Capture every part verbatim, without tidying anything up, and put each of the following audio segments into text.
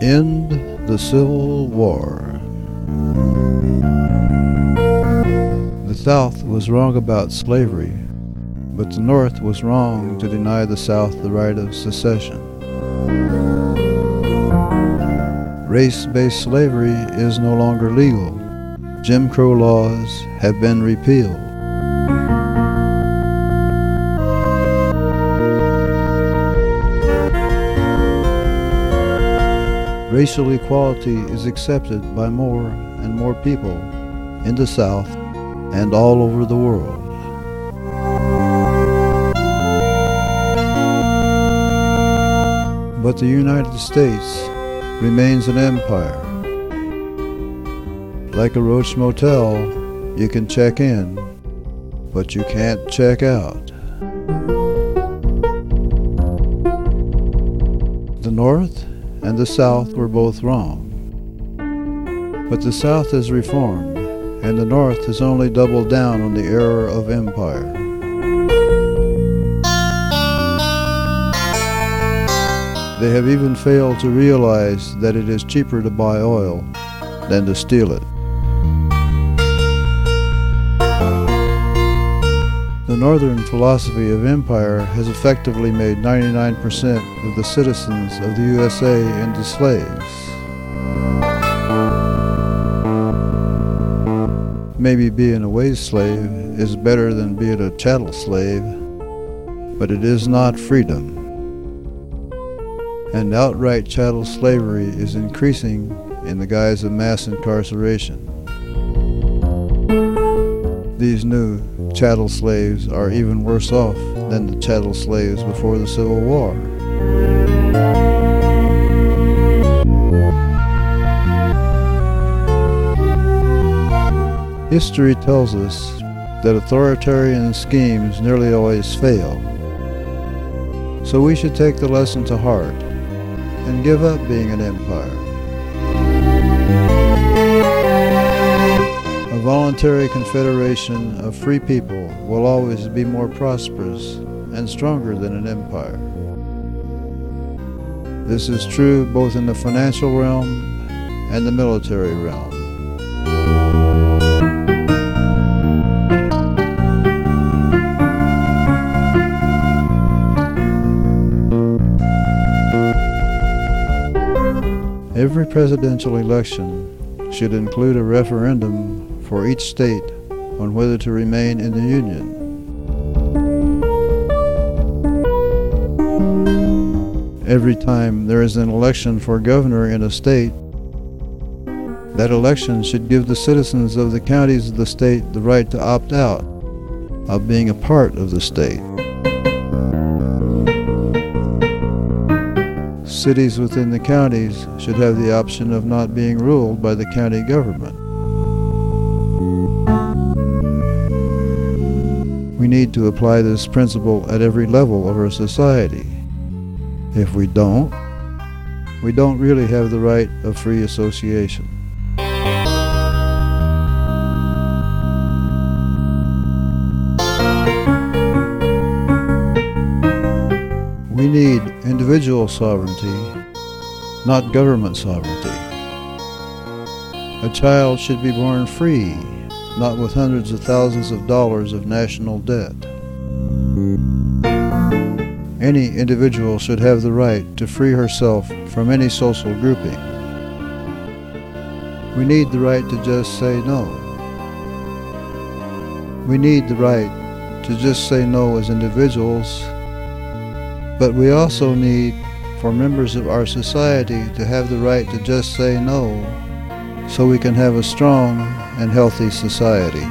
End the Civil War. The South was wrong about slavery, but the North was wrong to deny the South the right of secession. Race-based slavery is no longer legal. Jim Crow laws have been repealed. Racial equality is accepted by more and more people in the South and all over the world. But the United States remains an empire. Like a Roach Motel, you can check in, but you can't check out. The North and the South were both wrong. But the South has reformed, and the North has only doubled down on the error of empire. They have even failed to realize that it is cheaper to buy oil than to steal it. The Northern philosophy of empire has effectively made ninety-nine percent of the citizens of the U S A into slaves. Maybe being a wage slave is better than being a chattel slave, but it is not freedom. And outright chattel slavery is increasing in the guise of mass incarceration. These new chattel slaves are even worse off than the chattel slaves before the Civil War. History tells us that authoritarian schemes nearly always fail. So we should take the lesson to heart and give up being an empire. A voluntary confederation of free people will always be more prosperous and stronger than an empire. This is true both in the financial realm and the military realm. Every presidential election should include a referendum for each state on whether to remain in the Union. Every time there is an election for governor in a state, that election should give the citizens of the counties of the state the right to opt out of being a part of the state. Cities within the counties should have the option of not being ruled by the county government. We need to apply this principle at every level of our society. If we don't, we don't really have the right of free association. We need individual sovereignty, not government sovereignty. A child should be born free, not with hundreds of thousands of dollars of national debt. Any individual should have the right to free herself from any social grouping. We need the right to just say no. We need the right to just say no as individuals, but we also need for members of our society to have the right to just say no so we can have a strong and healthy society.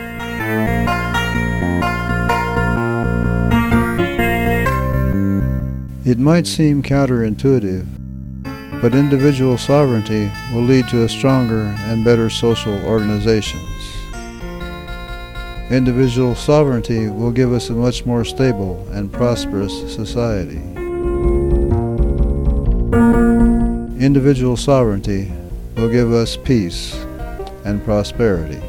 It might seem counterintuitive, but individual sovereignty will lead to a stronger and better social organizations. Individual sovereignty will give us a much more stable and prosperous society. Individual sovereignty will give us peace and prosperity.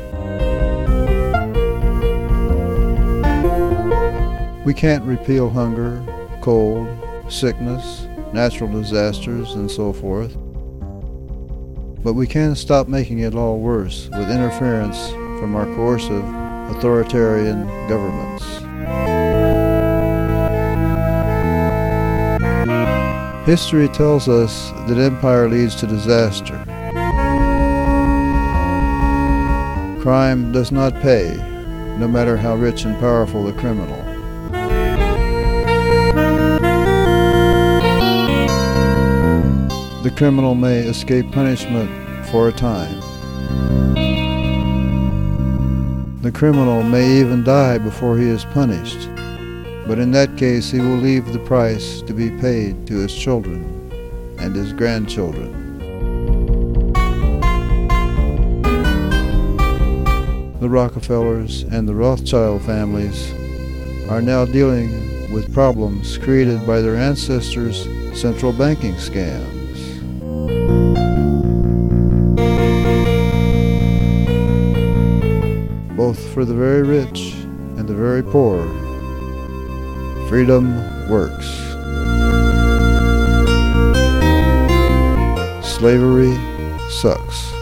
We can't repeal hunger, cold, sickness, natural disasters, and so forth, But we can stop making it all worse with interference from our coercive, authoritarian governments. History tells us that empire leads to disaster. Crime does not pay, no matter how rich and powerful the criminal. The criminal may escape punishment for a time. The criminal may even die before he is punished, but in that case he will leave the price to be paid to his children and his grandchildren. The Rockefellers and the Rothschild families are now dealing with problems created by their ancestors' central banking scams. Both for the very rich and the very poor, freedom works. Slavery sucks.